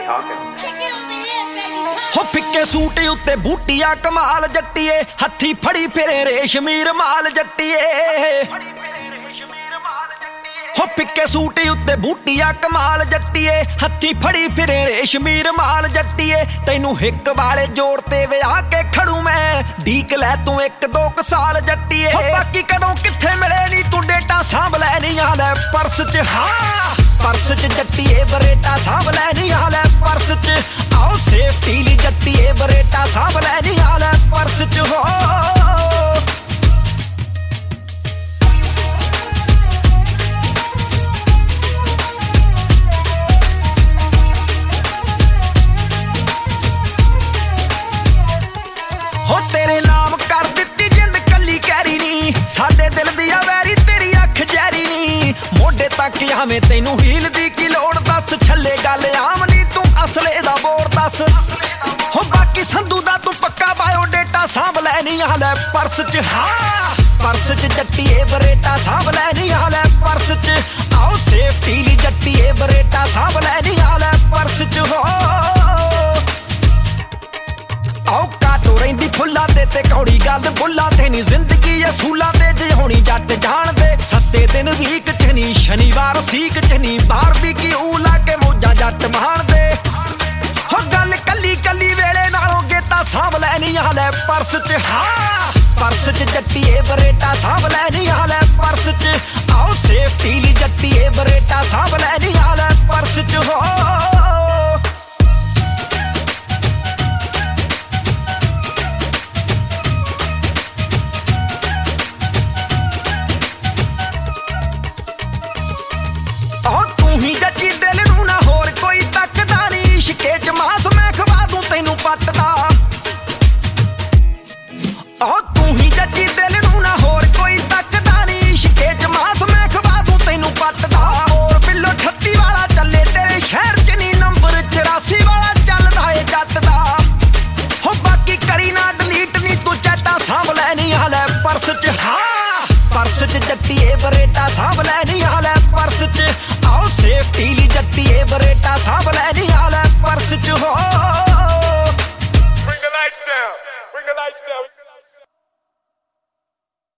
हो फिक्के सूट उत्ते बूटिया कमाल जट्टिए हथी फड़ी फिरे रेशमी रुमाल जट्टिए हो फिक्के सूट उत्ते बूटिया कमाल जट्टिए हथी फड़ी फिरे रेशमी रुमाल जट्टिए तैनू हिक वाले जोड़ ते विआह के खड़ू मैं डीक लै तू एक दो साल जट्टिए बाकी कदों किथे मिले नी तू डेटा सांभ लै नी हाले पर्स च हाँ पर्स च जट्टिए बरेटा सांभ लै नी हाले पर्स च आओ सेफ्टी ली जट्टिए बरेटा सांभ लै नी हाले पर्स च हो हो तेरे नाम कर दित्ती जिंद कली कैरी नी साडे दिल दिया वैरी तेरी अख जैरी नी मोढे तक आवें तैनू हील दी की लोड़ दस छल्ले गल आम नी तू असले दा बोर दस हो बाकी संधू दा तू पक्का बायोडेटा सांभ लै नी हाले पर्स च हाँ पर्स च जट्टिए बरेटा सांभ लै नी हाले पर्स च आओ सेफ्टी ली जट्टिए बरेटा सांभ लै नी हाले पर्स च हो आओ काटो रहिंदी फुल्लां ते कौड़ी गल बुल्लां ते नी जिंदगी असूलां ते जे होनी जट जान दे सत्ते दिन वीक च नी शनिवार सीक च नी बारबीक्यू ला के मौजा जट मान दे हो गल कली कली वेले नालों गेता सांभ लै नी हाले पर्स च हाँ पर्स च जट्टिए बरेटा सांभ लै नी हाले पर्स च आओ सेफ्टी ली जट्टिए बरेटा सांभ लै नी हाले पर्स च हो पटदा तू ही जची दिल नू ना होर कोई तकदा नी इश्के च मास मैं खवा दूं तैनू पटदा और बिल्लो 38 वाला चले तेरे शहर च नी नंबर 84 वाला चलदा ए जट दा हो बाकी करी ना डिलीट नी तू चैटा सांभ लै नी हाले पर्स च हाँ पर्स च जट्टिए बरेटा सांभ लै नी